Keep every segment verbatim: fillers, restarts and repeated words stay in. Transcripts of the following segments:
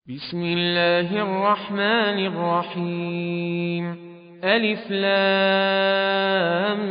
بسم الله الرحمن الرحيم ألف لام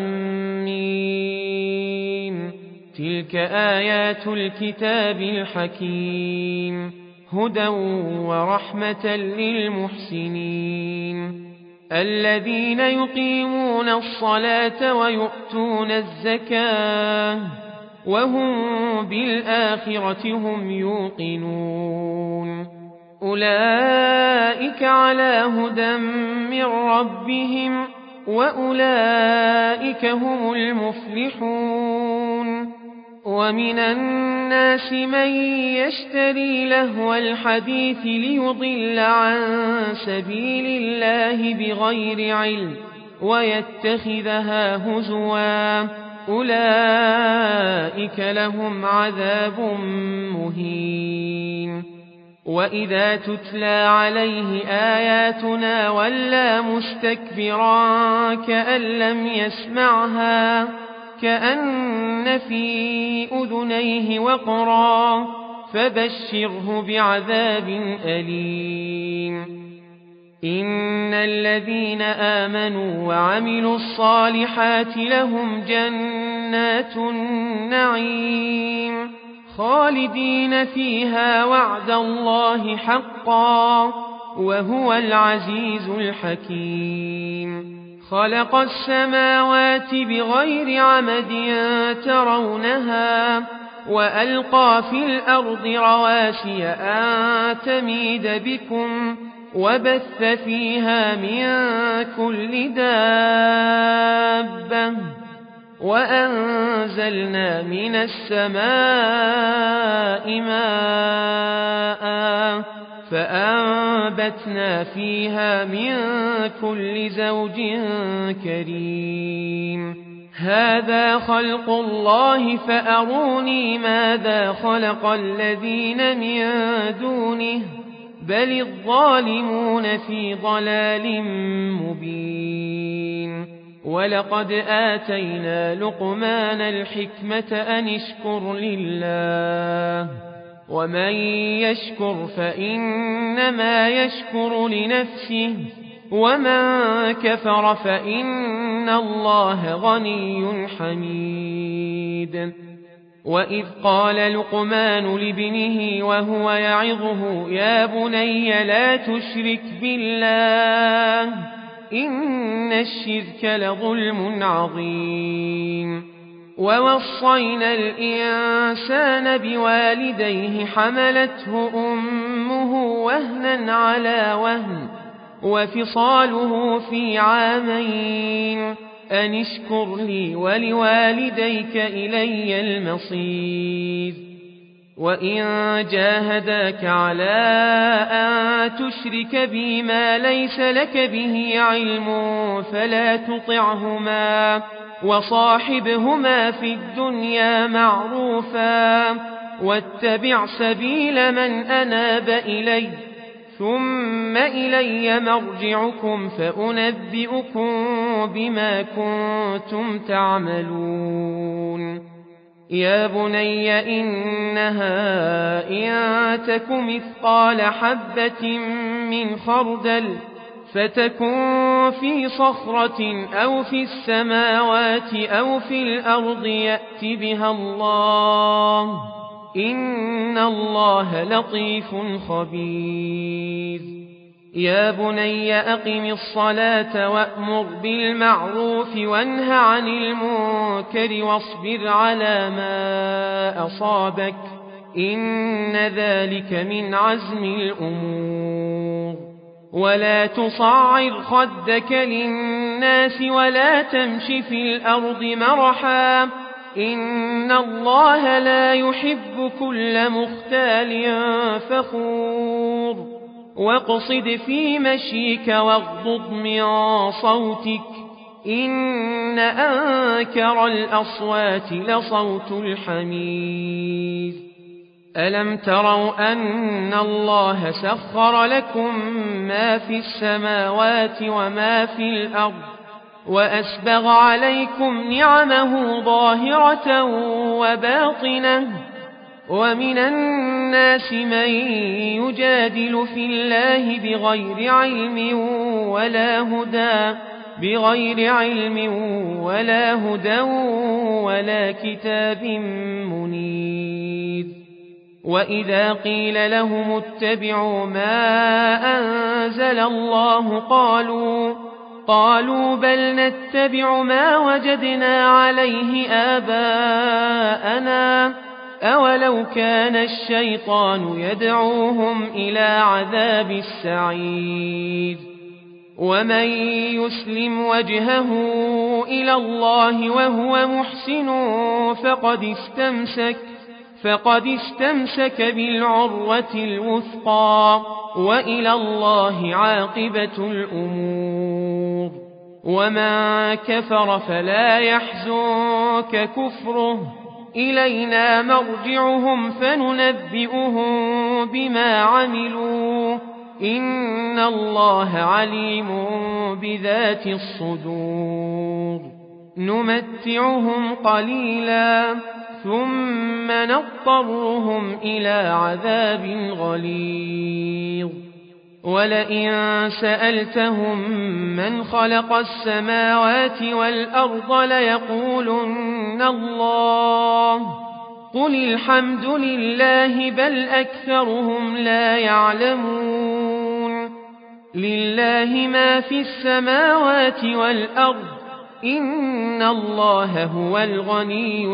ميم تلك آيات الكتاب الحكيم هدى ورحمة للمحسنين الذين يقيمون الصلاة ويؤتون الزكاة وهم بالآخرة هم يوقنون أولئك على هدى من ربهم وأولئك هم المفلحون ومن الناس من يشتري لهو الحديث ليضل عن سبيل الله بغير علم ويتخذها هزوا أولئك لهم عذاب مهين وإذا تتلى عليه آياتنا ولى مستكبرا كأن لم يسمعها كأن في أذنيه وقرا فبشره بعذاب أليم إن الذين آمنوا وعملوا الصالحات لهم جنات النعيم خالدين فيها وعد الله حقا وهو العزيز الحكيم خلق السماوات بغير عمد ترونها وألقى في الأرض رواسي أن تميد بكم وبث فيها من كل دابة وأنزلنا من السماء ماء فأنبتنا فيها من كل زوج كريم هذا خلق الله فأروني ماذا خلق الذين من دونه بل الظالمون في ضلال مبين ولقد آتينا لقمان الحكمة أن اشكر لله ومن يشكر فإنما يشكر لنفسه ومن كفر فإن الله غني حميد وإذ قال لقمان لابنه وهو يعظه يا بني لا تشرك بالله إن الشرك لظلم عظيم ووصينا الإنسان بوالديه حملته أمه وهنا على وهن وفصاله في عامين أن اشكر لي ولوالديك إلي المصير وإن جاهداك على أن تشرك بي ما ليس لك به علم فلا تطعهما وصاحبهما في الدنيا معروفا واتبع سبيل من أناب إلي ثم إلي مرجعكم فأنبئكم بما كنتم تعملون يا بني إنها إن تك مثقال حبة من خردل فتكن في صخرة أو في السماوات أو في الأرض يأت بها الله إن الله لطيف خبير يا بني أقم الصلاة وأمر بالمعروف وانه عن المنكر واصبر على ما أصابك إن ذلك من عزم الأمور ولا تصعر خدك للناس ولا تمش في الأرض مرحا إن الله لا يحب كل مختال فخور واقصد في مشيك واغضض من صوتك إن أنكر الأصوات لصوت الحمير ألم تروا أن الله سخر لكم ما في السماوات وما في الأرض وأسبغ عليكم نعمه ظاهرة وباطنة ومن الناس من يجادل في الله بغير علم ولا هدى بغير علم ولا هدى ولا كتاب منير وإذا قيل لهم اتبعوا ما أنزل الله قالوا قالوا بل نتبع ما وجدنا عليه آباءنا أولو كان الشيطان يدعوهم إلى عذاب السعير ومن يسلم وجهه إلى الله وهو محسن فقد استمسك فقد استمسك بالعروة الوثقى وإلى الله عاقبة الأمور ومن كفر فلا يحزنك كفره إلينا مرجعهم فننبئهم بما عملوا إن الله عليم بذات الصدور نمتعهم قليلا ثم نضطرهم إلى عذاب غليظ ولئن سألتهم من خلق السماوات والأرض ليقولن الله قل الحمد لله بل أكثرهم لا يعلمون لله ما في السماوات والأرض إن الله هو الغني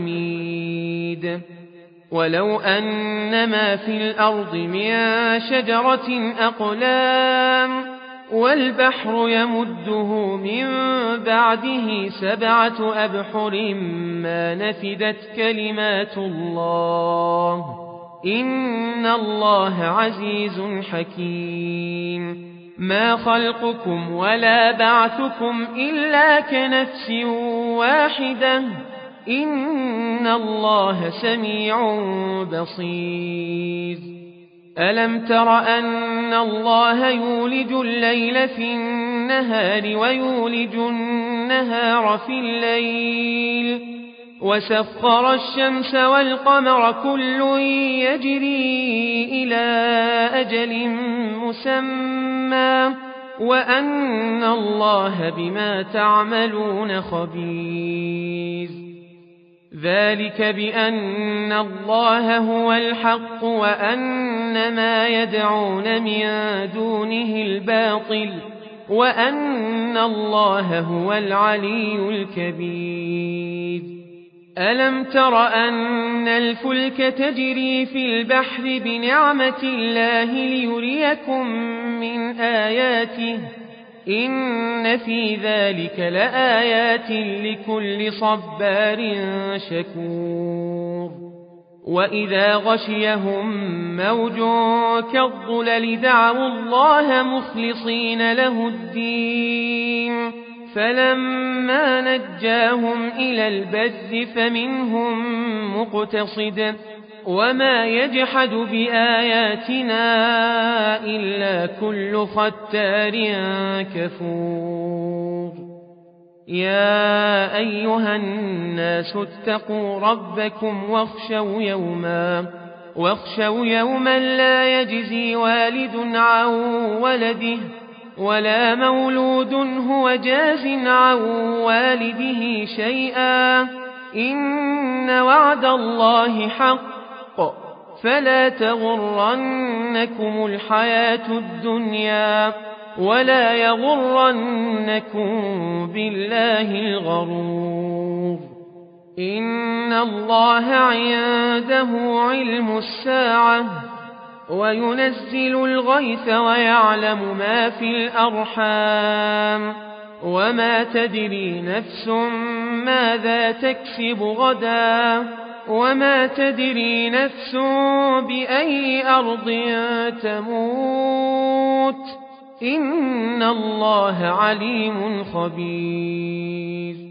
الحميد ولو أن ما في الأرض من شجرة أقلام والبحر يمده من بعده سبعة أبحر ما نفدت كلمات الله إن الله عزيز حكيم ما خلقكم ولا بعثكم إلا كنفس واحدة إن الله سميع بصير ألم تر أن الله يولج الليل في النهار ويولج النهار في الليل وسخر الشمس والقمر كل يجري إلى أجل مسمى وأن الله بما تعملون خبير ذلك بأن الله هو الحق وأن ما يدعون من دونه الباطل وأن الله هو العلي الكبير ألم تر أن الفلك تجري في البحر بنعمة الله ليريكم من آياته إن في ذلك لآيات لكل صبار شكور وإذا غشيهم موج كالظلل دعوا الله مخلصين له الدين فلما نجاهم إلى البر فمنهم مقتصد وما يجحد بآياتنا إلا كل ختار كفور يا أيها الناس اتقوا ربكم واخشوا يوما واخشوا يوما لا يجزي والد عن ولده ولا مولود هو جاز عن والده شيئا إن وعد الله حق فلا تغرنكم الحياة الدنيا ولا يغرنكم بالله الغرور إن الله عنده علم الساعة وينزل الغيث ويعلم ما في الأرحام وما تدري نفس ماذا تكسب غدا وما تدري نفس بأي أرض تموت إن الله عليم خبير